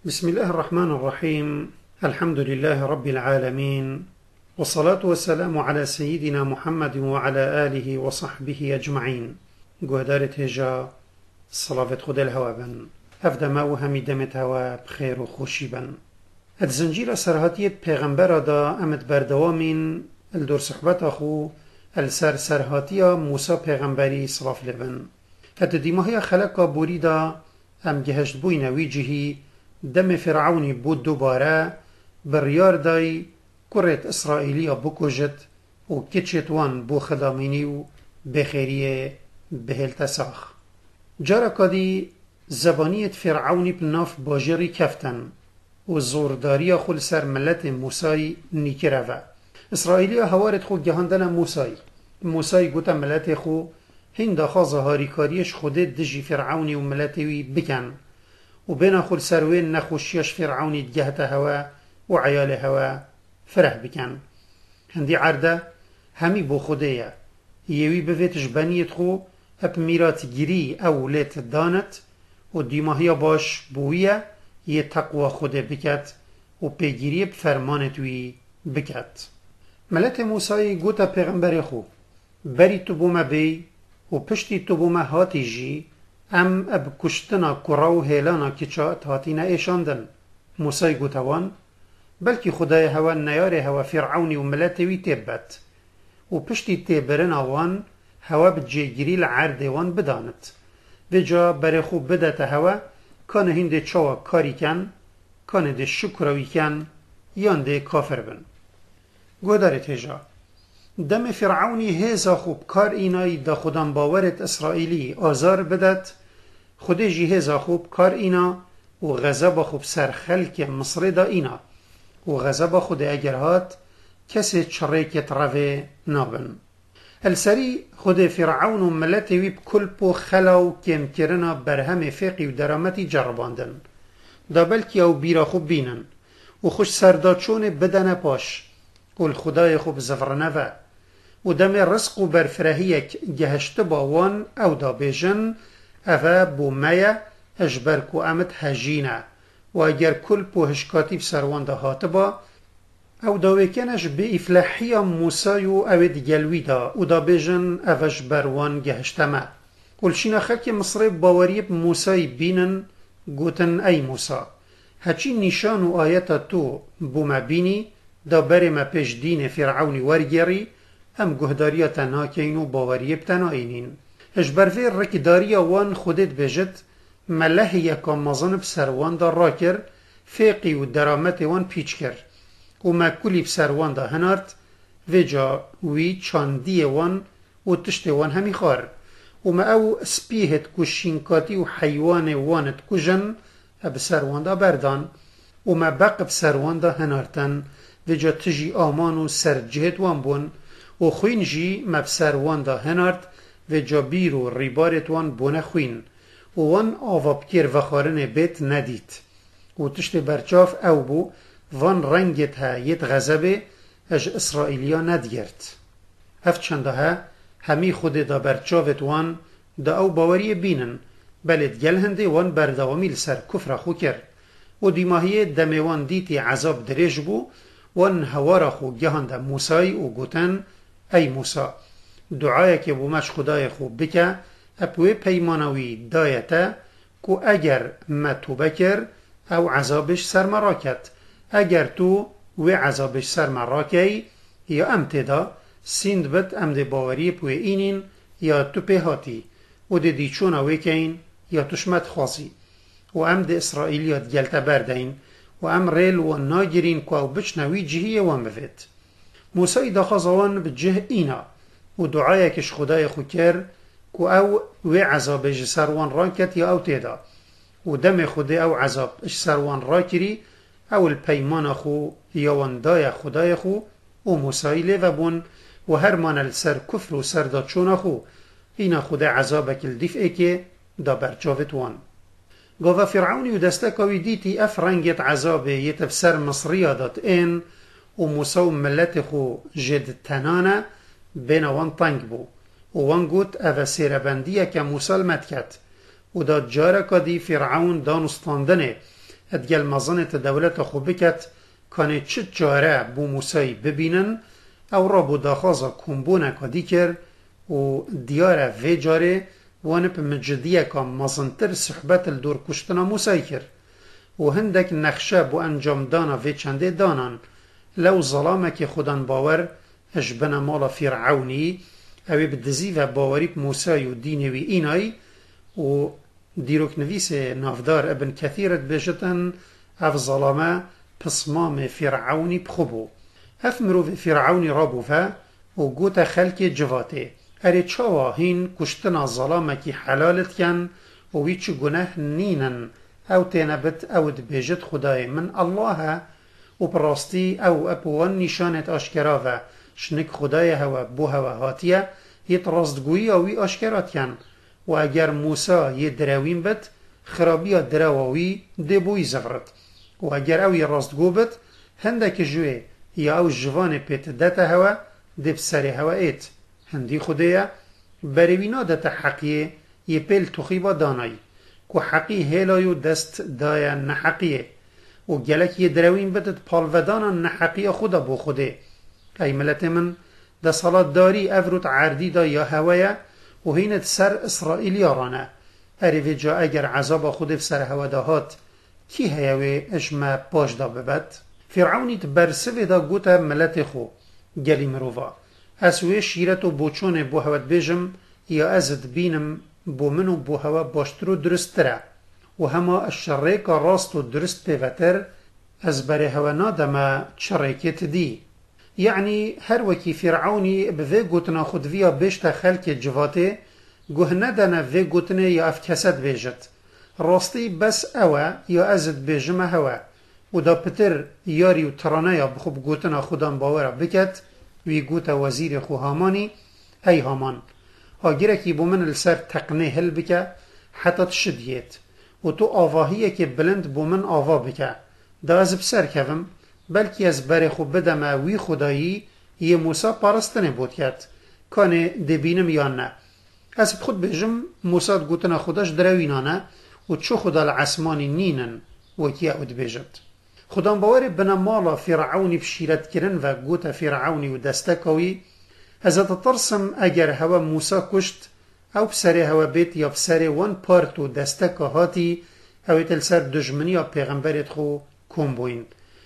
بسم الله الرحمن الرحيم. الحمد لله رب العالمين، والصلاة والسلام على سيدنا محمد وعلى آله وصحبه أجمعين. قهدارت هجا صلاة خود الهوا بن أفدما وهمي دمت هوا بخير وخوشي بن. الزنجير سرهاتية پیغمبر دا امد بردوامين الدور صحبت أخو السر سرهاتية موسى پیغمبري صلاة لبن. الديماهي خلقا بوريدا ام جهشت بوين ويجهي دم فرعوني بود دوباره بریار دای کرت اسرائیلیا بکوجت و کچت وان بو خدامینی و بخیریه بهلت ساخ. جارا کدی زبانیت فرعونی بناف باجری کفتن و زورداریا خل سر ملت موسای نیکره و اسرائیلیا هوارت خود گهاندن موسای گوتا ملت خو هند خازه هاریکاریش خوده دجی فرعونی و ملتوی بکن و بين خل سروين نخوشيش فرعوني تجهت هوا وعيال هوا فرح بكن. هندي عرده همي بو خديه يوي بفيتش بنيت خو هب ميرات جري او ليت دانت و ديماهيا باش بوية يتقوى خده بكت و بيجري بفرمانتوي بكت. ملت موسى قوتا پیغمبر خو بري تبوما بي و پشتی تبوما هاتي جي ام اب کشتنا کرا و هیلانا کچات هاتینا ایشاندن. موسی گوتوان بلکی خدای هوا نیار هوا فرعونی و ملتوی تیبت و پشتی تیبرن آوان هوا بجیگیری لعرد وان بدانت و جا بر خوب بدت هوا کان هنده چاوا کاری کن کان ده شکروی کن یان ده کافر بن. گودارت هجا دم فرعونی هزا خوب کار اینای دا خودم باورت اسرائیلی آزار بدت خوده جی هزا خوب کار اینا و غضب خوب سر خلک مصر دا اینا و غضب خود اگر هات کسی چریکت روه نابن. السری خود فرعون و ملتوی بکل پو خلا و کم کرنا برهم فقی و درامتی جرباندن دا بلکی او بیرا خوب بینن و خوش سرداچون بدن پاش و الخدای خوب زفرنوه و دم رزق و برفرهیک گهشت باوان او دا بیجن اوه بو میا اجبر کو امت هجینه و اگر کل پو هشکاتی بسروان دا هاتبا او دا ویکنش به افلحی موسیو او دیگلوی دا و دا بیجن او اجبروان گهشتمه. ولشین خلک مصر باوریب موسی بینن گوتن ای موسا هچی نشان و آیتا تو بو ما بینی دا بری ما پیش دین فرعونی ورگیری ام گهداریا تنها کین و باوریب تنها اینین. اجبر وی رکداریا وان خودت بجد مله یکا مزان بسروان دا را کر فیقی و درامت وان پیچ کر و مکولی بسروان دا هنارت و جا وی چاندی وان و تشت وان همی خار و ما او سپیهت کشینکاتی و حیوان وانت کجن بسروان دا بردان و ما بق بسروان دا هنارتن و جا تجی آمان و سرجهت وان بون و خوین جی مبسروان دا هنارت و جابیر و ریبارت وان بونه خوین و وان آوابکر و خارن بیت ندید و تشت برچاف او بو وان رنگت ها یت غزبه اج اسرائیلیا ندگرد. هفت چنده ها همی خود دا برچافت وان دا او باوری بینن بلد گل هنده وان بردوامی لسر کفر خو کر و دیماهی دمیوان دیتی عذاب دریج بو وان هوارا خو گهاند موسای و گوتن ای موسا دعای که بومش خدای خوب بکه اپوی پیمانوی دایته که اگر ما توبه کر او عذابش سر مراکت اگر تو و عذابش سر مراکی یا امتدا سیند بد امده باوری پوی اینین یا تو پیهاتی و ده دیچون اوی کین یا تشمت خواصی و امده اسرائیلیات گلتا بردین و ام ریل و ناگرین که او بچنوی جهی وان بفید. موسی دا خازوان بجه اینا و دعای کش خدای خو کر که او و عذابش سروان را کت یا او تیدا و دم خود او عذابش سروان را کری او الپیمان خو یا واندای خدای خو و موسی لیو بون و هر من السر کفر و سرداچون خو اینا خود عذابک الدفعه که دا برچاوت وان. گاوا فرعونی و دستکاوی دیتی اف رنگت عذابه یتفسر مصریه دات این و موسی و ملت خو جد تنانه بین وان تنگ بو و وان گوت او سیربندیه که موسی المد کت و دا جارکا دی فرعون دانستاندنه ادگل مزانت دولت خوب بکت کانه چه جاره بو موسای ببینن او را بو داخازا کنبونه کدی کر و دیاره وی جاره وانه پا مجدیه که مزنتر صحبت الدور کشتنا موسای کر و هندک نخشه بو انجام دانا وی چنده دانان لو ظلامه که خودان باور اجبنا مالا فرعونی اوی بدزی و باوری موسای و دینوی اینای و دیروک نویس نافدار ابن کثیرت بجتن اف ظلامه پسمام فرعونی بخبو اف مروف فرعونی رابوفه و گوت خلق جواته اری چاوا هین کشتنا ظلامه کی حلالت کن و ویچ گناه نینن او تینبت او دبیجت خدای من الله و براستی او اپوان نشانت آشکرا و شنک خدای هوا بو هوا هاتیه یه راستگویی اوی آشکرات کن و اگر موسا یه دروین بد خرابی درواوی دبوی زفرد و اگر اوی راستگو بد هندک جوه یا او جوان پیت دتا هوا دب سر هوا ایت هندی خدایه بروینا دتا حقیه یه پیل تخیبا دانایی که حقی هیلایو دست دایا نحقیه و گلک یه دروین بدت پالودانا نحقیه خدا بو خوده ای ملت من ده صلاة داری افروت عردی دا یا هوایه و هینت سر اسرائیلی رانه اری جا اگر عذاب خود سر هوا دهات کی هیوی اشما باش دا ببد فرعونیت برسوی دا گوتا ملت خو گلی مروفا اسوی شیرت و بوچون بو هوت بیجم یا ازد بینم بو منو بو هوا باشتر و درست تره و هما الشریک راست و درست پیوتر از بره هوا نادما شریکت دی یعنی هر وکی فرعونی به گوتنا خود ویا بیشت خلق جواته گوه ندانه وی گوتنه یا اف کسد بیجت راستی بس اوه یا ازد بیجمه هوا و دا پتر یاری و ترانه یا بخوب گوتنا خودان باوره بکت وی گوت وزیر خو هامانی ای هامان آگیره که بو من السر تقنه هل بکه حتی تشدیت و تو آواهیه که بلند بو من آوا بکه دا از بسر کفم بلکی از بر خوب بدم وی خدایی یه موسا پارستنه بود کرد کانه دبینم یا نه از خود بجم موسا گوتنا خودش دروینانه و چو خدا العسمانی نینن و کیا اد بجد خدان باور بنا مالا فرعونی بشیرت کرن و گوت فرعونی و دستکوی از ترسم اگر هوا موسا کشت او بسر هوا بیت یا بسر وان پارت و دستک هاتی او تلسر دجمنی یا پیغمبرت خو کن بوین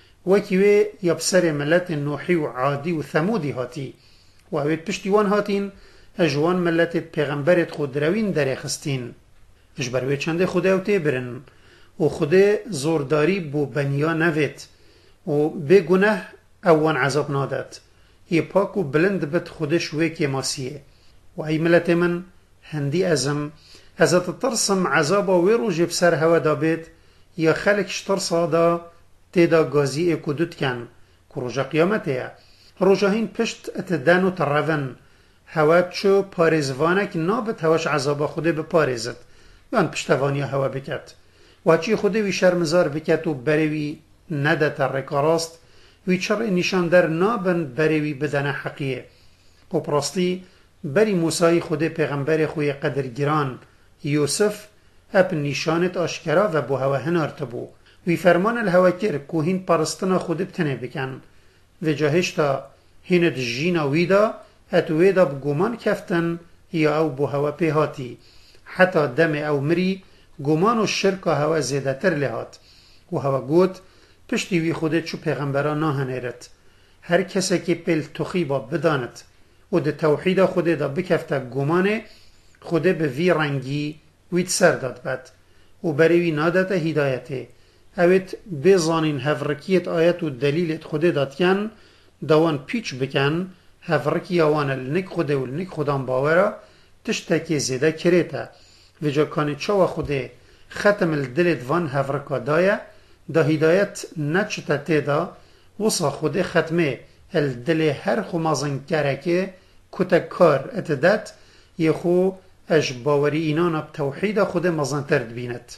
وکیوی یا بسر ملت نوحی و عادی و ثمودی هاتی و اوید پشتیوان هاتین اجوان ملت پیغمبرت خود روین در خستین اجبروی چنده خوده او تی برن و خوده زورداری بو بنیا نوید و به گناه اوان عذاب نادد یه پاک و بلند بد خودش ویکی ماسیه و ای ملت من هندی ازم ازت ترسم عذابا وی روژ بسر هوا دا بید یا خلق شترسا دا تیدا گازی اکودت کن که روژا قیامته روژا هین پشت اتدن و ترون هوا چو پارزوانک نابد هواش عذابا خوده بپارزد یان پشتوانی هوا بکت و چی خوده وی شرمزار بکت و بروی نده ترکا راست وی چر نشان در نابن بروی بدن حقیه و پراستی بری موسای خوده پیغمبر خوی قدر گران یوسف اپ نشانت آشکرا و بو هوا هنار تبو وی فرمان الهوا کر که هین پرستنا خوده بتنه بکن و جاهشتا هیند جینا ویدا ات ویدا بگومان کفتن یا او بو هوا پیهاتی حتی دم او مری گمان و شرک هوا زیده تر لحات و هوا گوت پشتی وی خوده چو پیغمبران ناهنیرد هر کسی که پیل تخیبا بداند و ده توحید خوده دا بکفته گمانه خوده به وی رنگی وید سر داد بد و بروی نادت هدایته اوید بزانین هفرکیت آیت و دلیلت خوده داد کن دوان پیچ بکن هفرکی آوان لنک خوده و لنک خودان باورا تشتکی زیده کریتا و جا کانی چاو خوده ختم الدلت وان هفرکا دایه دا هدایت نچتا تیدا وصا خوده ختمه الدل هر خو مازن کرکه کتا کار اتدت یه خو اش باوری اینانا بتوحید خود مازن ترد بیند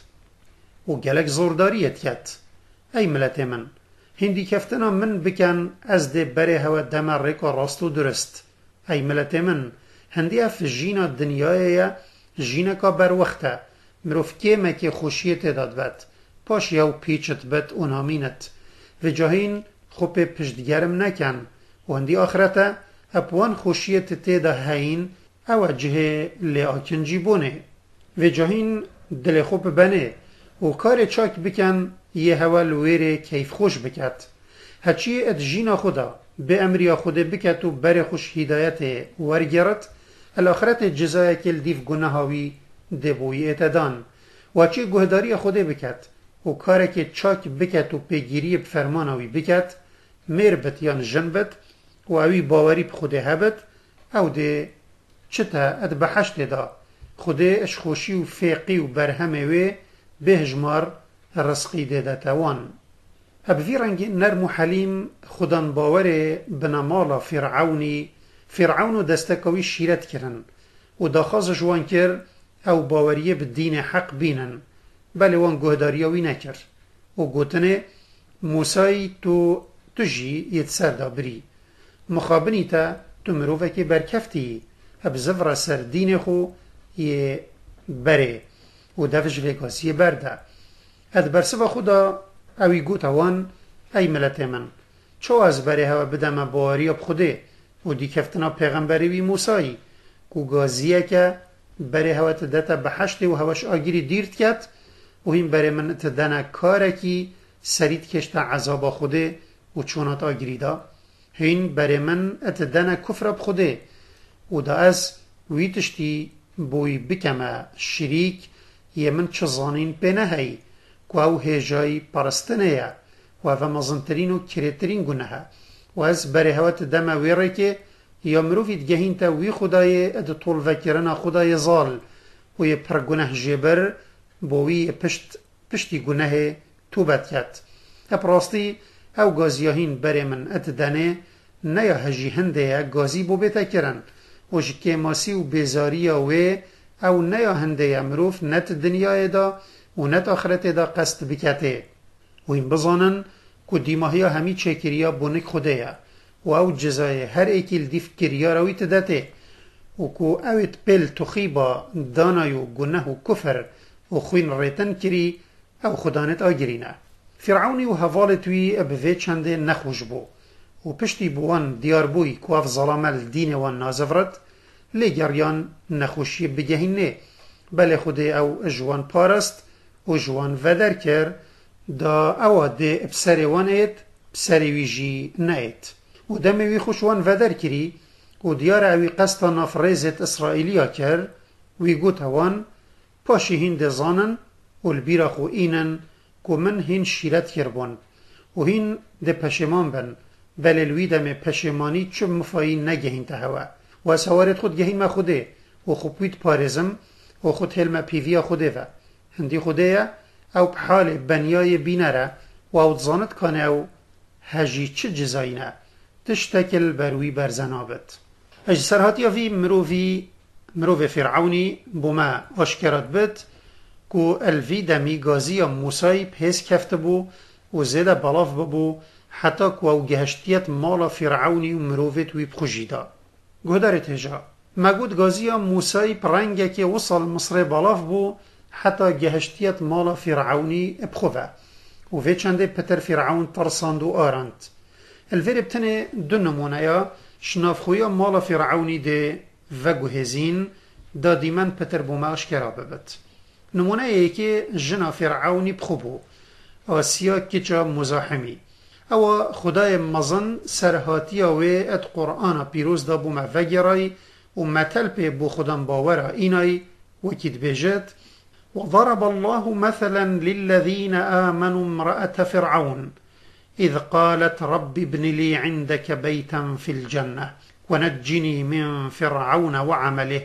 و گلک زورداریت کت ای ملت من هندی کفتنا من بکن از ده بره هوا دمر ریکا راست و درست ای ملت من هندی اف جینا دنیای جینا کا بر وقته مروف که مکی خوشیت داد بد پاش یو پیچت بد اونامینت و جاهین خوب پشتگرم نکن و اندی آخرته اپوان خوشیت تیدا هین او جه لیاکنجی بونه و جاهین دل خوب بنه و کار چاک بکن یه هول ویره کیف خوش بکت هچی ات جینا خدا به امریا خوده بکت و بر خوش هدایت ورگرت الاخرت جزای کل دیف گناهاوی دبوی اتدان و چی گهداری خوده بکت و کار که چاک بکت و پیگیری بفرماناوی بکت میر بت یان جن بت و اوی باوری بخوده هبت او ده چتا ات بحشت دا خوده اش خوشی و فیقی و برهمه وی بهجمار رزقی ده توان ابوی رنگ نرم و حلیم خودان باور بنامالا فرعون و دستکوی شیرت کرن و داخاز جوان کر او باوریه به دین حق بینن بله وان گهداریاوی نکر و گوتنه موسای تو جی یت سر دابری مخابنی تا تو مروفه که برکفتی اب زفر سر دین خو یه بره و دفش ویکاسی برده اد برسه خدا اوی گوت وان ای ملت من چو از بره هوا بدم باوری اب خوده و دی کفتنا پیغمبری وی موسایی کو گازیه که بره هوا تدتا بحشت و هواش آگیری دیرت کت و این بره من تدنا کاره کی سرید کشتا عذاب خوده و چونات آگیری دا هین بره من اتدنا کفر اب خوده و دا از ویتشتی بوی بکمه شریک یه من چزانین پینه هی که او هجای پرستنه یا و او مزنترین و کریترین گناه و از بره هوت دم ویره که یا مروفید گهین تا وی خدای اد طول وکرنا خدای زال و یه پر گناه جبر بوی پشتی گناه توبت کت اپراستی او گازیاهین بره من اتدنه نیا هجی هنده یا گازی بو بیتا کرن و جکه ماسی و بیزاری و او نیا هنده یا مروف نت دنیای دا و نت آخرت دا قصد بکته و این بزانن که دیماهی همی چکریا بونک خوده یا و او جزای هر ایکیل دیف کریا روی تدته و که اویت پل تخیبا دانای و گناه و کفر و خوین ریتن کری او خدانت آگرینه فرعونی و حوالتوی ابوه چنده نخوش بو و پشتی بوان دیار بوی که اف ظلامل دین وان نازفرد لگریان نخوشی بگهینه بله خوده او جوان پارست و جوان ودر کر دا او ده بسر وان اید بسر ویجی نایت و دموی خوشوان ودر کری و دیار اوی قصد نافرزت اسرائیلیا کر وی گوت وان پاشی هین دزانن و البیرا خو اینن که من هین شیرت کربون و هین ده پشمان بن بل الوی دم پشمانی چه مفاین نگهین تهوه و سوارت خود گهین ما خوده و خوبوید پارزم و خود هلما پیویا خوده و هندی خوده او بحال بنیای بینره و او تزانت کانه او هجی چه جزاینه تشتکل بروی برزنابت اج سرهاتی وی مروف فرعونی بوما اشکرات بد که الوی دمی گازی موسای پیس کفته بو و زیده بلاف ببو حتی که او گهشتیت مال فرعونی و مروفت وی بخوشیده گهدارت هجا مگود گازی موسای پرنگه که وصل مصر بلاف بو حتی گهشتیت مال فرعونی بخوه و وی چنده پتر فرعون ترساند و آرند الوی بتنه دو نمونه یا شنافخویا مال فرعونی ده و گوهزین دا دیمن پتر بوماش کرا ببت نمونه یکی جنا فرعونی بخوبو آسیا کچا مزاحمی او خدای مزن سرهاتی و ات قرآن پیروز دا بوما وگرای و متل پی بو خودم باورا اینای وکید بیجت وضرب الله مثلا للذين آمنوا امرأة فرعون إذ قالت رب ابن لي عندك بيتا في الجنة ونجني من فرعون وعمله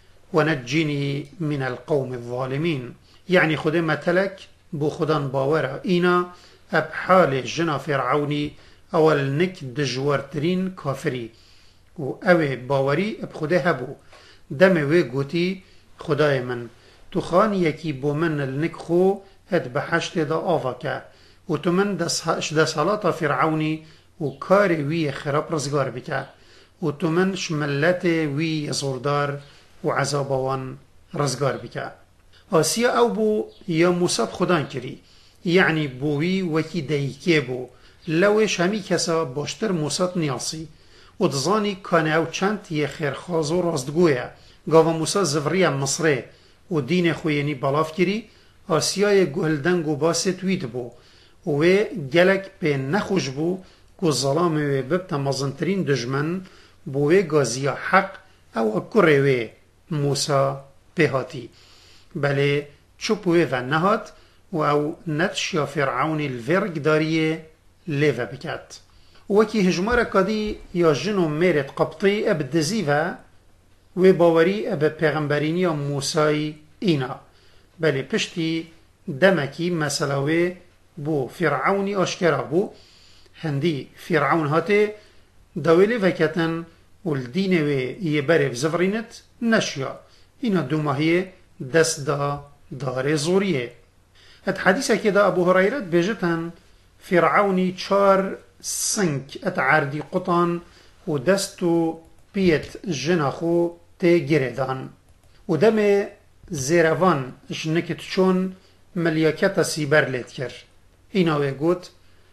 ونجني من القوم الظالمين يعني خده متلك بو خدان باورا اینا اب حال جنا فرعونی اول نک دجوارترین کافری و اوه باوری اب خده هبو دم وی گوتی خدای من تو خانی یکی بو من النک خو اد بحشت دا آوا که و تو من ده سالاتا فرعونی و کار وی خراب رزگار بکه و تو من شملت وی زوردار و عذابوان رزگار بکه آسیا او بو یا موساب خدان کری یعنی بوی وکی دیکی بو لوش همی کسا باشتر موسات نیاسی و دزانی کانه او چند یه خیرخواز و راستگویه گاوا موسا زوری مصره و دین خوینی بلاف کری آسیای گهلدنگ و باست وید بو و گلک به نخوش بو که ظلام و ببتا مزنترین دجمن بوه گازی حق او کره موسا بهاتی بله چوبوه و نهات و او نتشیا فرعون الورگ داریه لیوه بکت وکی هجمار کادی یا جنو میرت قبطی اب دزیوه و باوری اب پیغمبرینی موسای اینا بله پشتی دمکی مسئله بو فرعونی آشکرا بو هندی فرعون هاته دویلی وکتن والدین و یه بره زفرینت نشیا اینا دو ماهیه دست داره زوریه ات حدیثه که دا ابو هریرت بجتن فرعونی 4 سنک ات عردی قطان و دستو بیت جنخو ته گردان و دم زیروان جنکت چون ملیاکت سیبر لید کر اینا گوت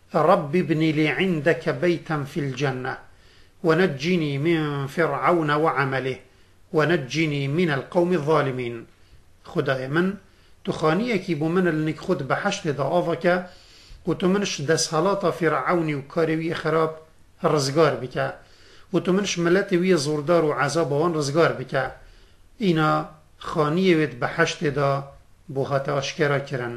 رب ابني لي عندك بيتا في الجنة ونجني من فرعون وعمله ونجني من القوم الظالمين خدای من تو خانیه کی بو من لنک خود به حشت دا آوکه و تو منش دست حالاتا فرعونی و کاروی خراب رزگار بکه و تو منش ملت وی زوردار و عذاب وان رزگار بکه اینا خانیه وید به حشت دا بوهات آشکرا کرن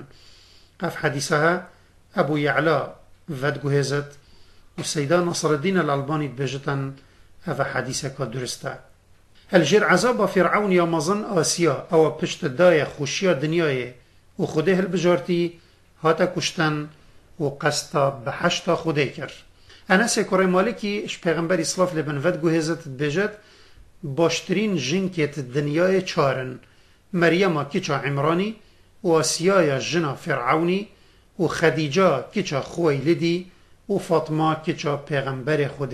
اف حدیثها ابو یعلا ودگو هزت و سیدا نصر الدین الالبانی بجتن اف حدیثه که درسته الجر عذاب فرعون یا مزن آسیا او پشت دای خوشیا دنیای و خوده هل بجارتی هاتا کشتن و قستا به حشتا خوده کر انس کره مالکی اش پیغمبر اسلاف لبن ودگو هزت بجت باشترین جنکت دنیای چارن مریم کچا عمرانی و آسیا جنا فرعونی و خدیجه کچا خویلدی و فاطمه کچا پیغمبر خود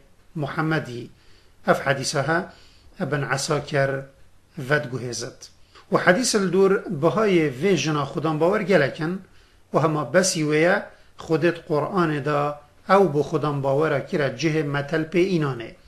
محمدی اف حدیثها ابن عساکر ودگو هزت و حدیث الدور بهای وی جنا خودان باور گلکن و هما بسی ویا خودت قرآن دا او بو خودان باور کرا جه متل پی اینانه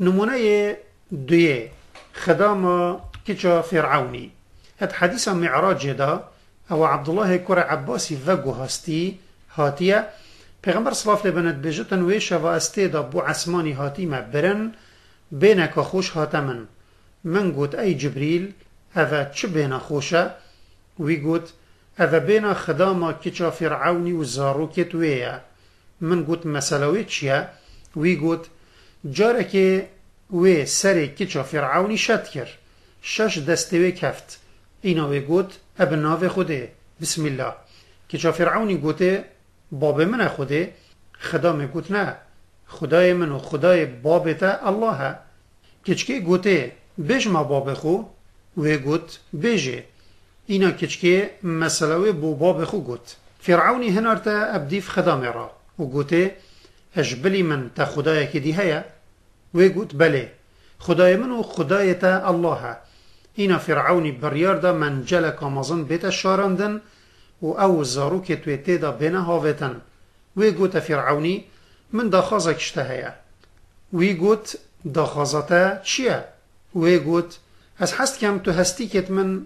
نمونه دویه خدام کچا فرعونی هت حدیث معراج دا او عبدالله کر عباسی وگو هستی هاتیه پیغمبر صلاف لبنت بجتن ویشه و استه دا بو عسمانی هاتی ما برن بینک خوش هاتمن من گوت ای جبریل اوه چه بین خوشه وی گوت اوه بین خداما کچا فرعونی و زاروکت ویه من گوت مسئلوی چیه وی گوت جاره که وی سری کچا فرعونی شد کر شش دستوی کفت اینا وی گوت اب ناو خوده بسم الله کچا فرعونی گوته باب من خوده خدا می گوت نه خدای من و خدای بابتا الله کچکی گوته بجما باب خو و گوت بجه اینا کچکی مسئله بو باب خو گوت فرعونی هنارتا ابدیف خدا میرا و گوته اجبلی من تا خدای که دی هیا و گوت بله خدای من و خدایتا الله اینا فرعونی بریار دا من جلک آمازن بیتا شاراندن و او زارو که توی تیدا بینه هاویتن و گوت فرعونی من داخازه کشته هیا وی گوت داخازتا چیه؟ وی گوت از هست کم تو هستی کت من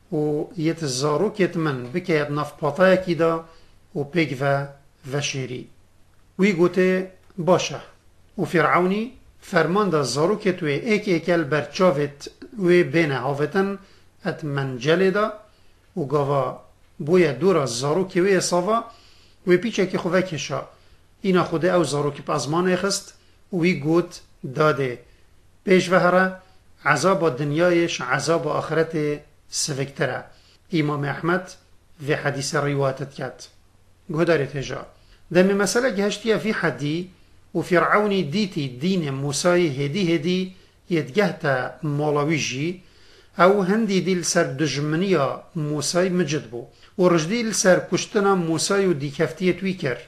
و یت زارو کت من بکید نف پاتای کی دا و پیگ و شیری وی گوته باشه و فرعونی فرمان دا زارو کت وی ایک ایکل برچاوت وی بینه هاوتن ات منجل دا و گاوا بوی دور از زارو که وی صافا وی پیچه که خواه کشا اینا خوده او زارو که پازمان اخست وی گوت داده پیش وهره عذاب دنیایش عذاب آخرت سفکتره امام احمد و حدیث روایتت کرد گهدارت جا دمی مسئله گهشتیه فی حدی و فرعونی دیتی دین موسای هدی یدگه تا مالاویجی او هندی دیل سر دجمنیا موسای مجد بو و رجدیل سر کشتنا موسای و دیکفتیت وی کر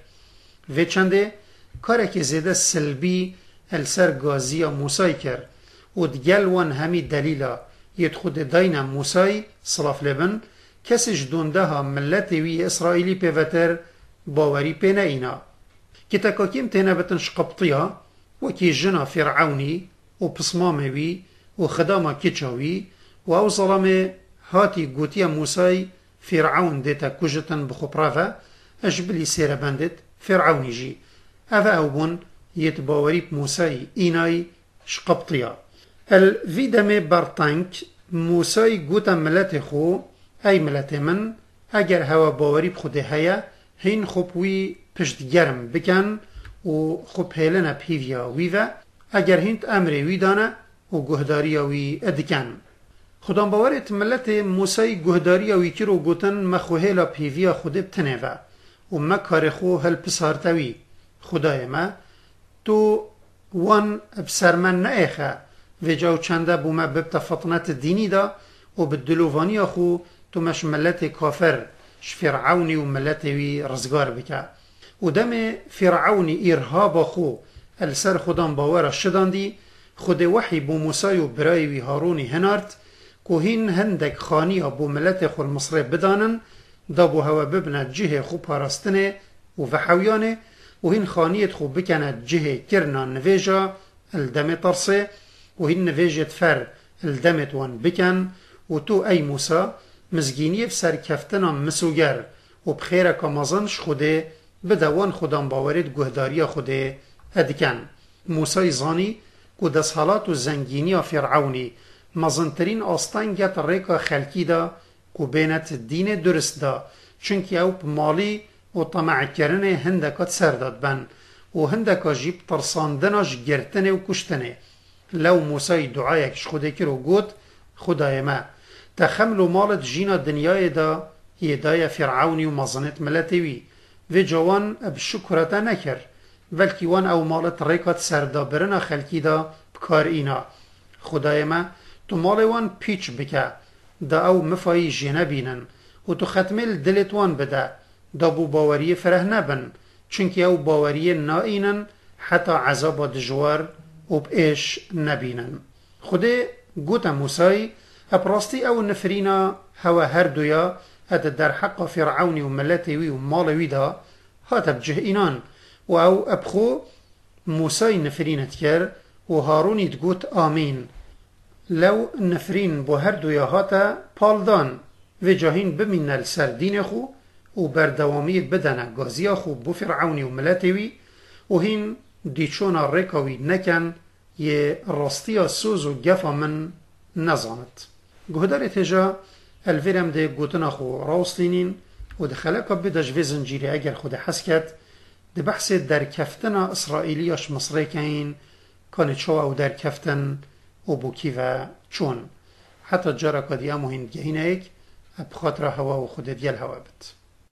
و چنده کاره که زیده سلبی السر گازی موسای کر و دگل وان همی دلیلا ید خود داین موسای صلاف لبن کسیش دونده ها ملت وی اسرائیلی پیوتر باوری پینه اینا که تکاکیم تینه بتنش قبطیه وکی جنا فرعونی و پسماموی و خداما کچاوی و او ظلم هاتی گوتی موسی فرعون دیتا کجتن بخبرافه اجبلی سیر بندت فرعونی جی اوه او بون يتباوري بموسى إيناي شقبطيا الفيدم برطانك موسى قوتا ملاتي خو أي ملاتي من أجر هوا باوري بخوده هيا هين خوبوي پشت گرم بکن و خوب هیلنا پیویا ویوه اگر هینت امری ویدانه و گهداری وی ادکن خودم باورت ملت موسی گهداری وی کرو گوتن مخوهلا پیویا خوده بتنوه و ما کار خو هل پسارتوی خدای ما تو وان بسرمن نایخه و جاو چنده بوما ببتا فطنت دینی دا و بدلووانی خو تو مش ملت کافر فرعونی و ملت وی رزگار بکه و دم فرعونی ارهاب خو السر خودم باور شداندی خود وحی بو موسی و برای وی هارونی هنارت که هین هندک خانی بو ملت خو المصری بدانن دا بو هوا ببند جه خو پارستنه و وحویانه و هین خانیت خو بکند جه کرنان نویجا الدم ترسه و هین نویجت فر الدمت وان بکن و تو ای موسی مزگینی بسر کفتنا مسوگر و بخیر کامازنش خوده بدوان خودم باورید گهداری خوده ادکن موسی زانی که دست حالات و زنگینی فرعونی مزنترین آستانگت ریکا خلکی دا که بینت دین درست دا چونکه او مالی و طمع کرن هندکات سرداد بن و هندکا جیب ترساندناش گرتنه و کشتنه لو موسی دعایکش خوده کرو گوت خدای ما تخملو مالت جینا دنیای دا یدای فرعونی و مزنت ملتوی و جوان بشکرتا نکر بلکی وان او مالت ریکات سردا برنا خلکی دا بکار اینا خدای ما تو مال وان پیچ بکه دا او مفایی جنه بینن و تو ختمل دلت وان بده دا بو باوری فره نبن چونکه او باوری نائینن حتی عذاب دجوار و بایش نبینن خوده گوتا موسی اپراستی او نفرینا هوا هر دویا هذا در حق فرعونی و ملتوی و مالوی دا هات بجه اینان و او ابخو موسی نفرینت کر و هارونی تگوت آمین لو نفرین بو هر دویا هاتا پالدان و جاهین بمینل سردین خو و بردوامی بدن گازی خو بو فرعونی و ملتوی و هین دیچونا ریکاوی نکن یه راستی سوز و گفا من نزانت گهدار تجا الفرم ده گوتنا خو راستینین و ده خلقا بدش في زنجیری اگر خود حسکت ده بحث در کفتنا اسرائیلیاش مصری کهین کان چوا و در کفتن و بوکی و چون حتی جارا کدی امو هند گهینه ایک بخاطر هوا و خود دیل هوا بد